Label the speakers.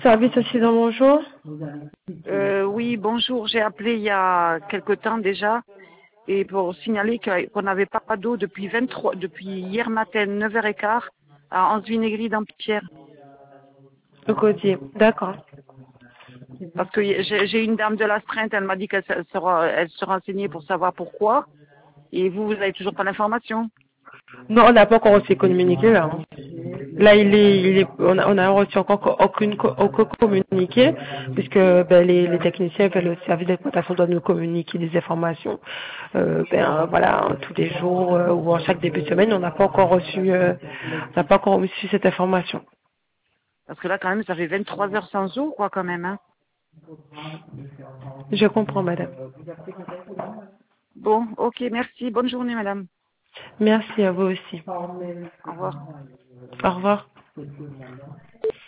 Speaker 1: service aussi dans bonjour.
Speaker 2: Oui, bonjour. J'ai appelé il y a quelque temps déjà et pour signaler qu'on n'avait pas d'eau depuis hier matin 9h15 à Anse-Vinaigris d'Ampierre.
Speaker 1: Le côté. D'accord.
Speaker 2: Parce que j'ai une dame de l'astreinte, elle m'a dit qu'elle se renseignait pour savoir pourquoi. Et vous avez toujours pas l'information.
Speaker 1: Non, on n'a pas encore reçu communiqué là. Hein. Là, on a reçu encore aucun communiqué, puisque les techniciens le service d'exploitation doivent nous communiquer des informations. Voilà, tous les jours ou en chaque début de semaine, on n'a pas encore reçu cette information.
Speaker 2: Parce que là, quand même, ça fait 23 heures sans eau, quoi, quand même. Hein.
Speaker 1: Je comprends, madame.
Speaker 2: Bon, ok, merci. Bonne journée, madame.
Speaker 1: Merci à vous aussi.
Speaker 2: Au revoir.
Speaker 1: Au revoir.